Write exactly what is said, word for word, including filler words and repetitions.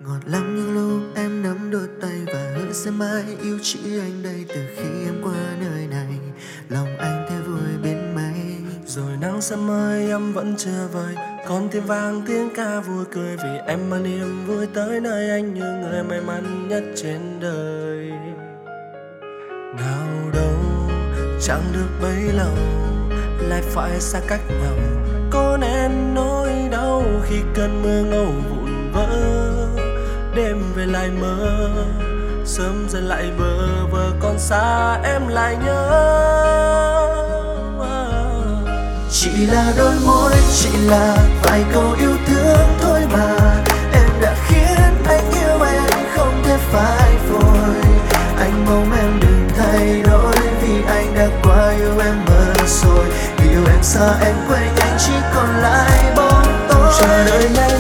Ngọt lắm những lúc em nắm đôi tay và hứa sẽ mãi yêu chỉ anh đây. Từ khi em qua nơi này, lòng anh thấy vui biến mấy. Rồi nắng sớm mới em vẫn chưa vời, còn tiếng vang tiếng ca vui cười, vì em mang niềm vui tới nơi anh như người may mắn nhất trên đời. Nào đâu chẳng được bấy lâu, lại phải xa cách nhau, có nên nỗi đau khi cơn mưa ngâu vụn vỡ. Đêm về lại mơ, sớm dần lại bơ vơ, còn xa em lại nhớ. Chỉ là đôi môi, chỉ là vài câu yêu thương thôi mà em đã khiến anh yêu em không thể phai phôi. Anh mong em đừng thay đổi, vì anh đã quá yêu em mất rồi. Vì yêu em xa em quên anh chỉ còn lại bóng tối. Chờ đợi ngày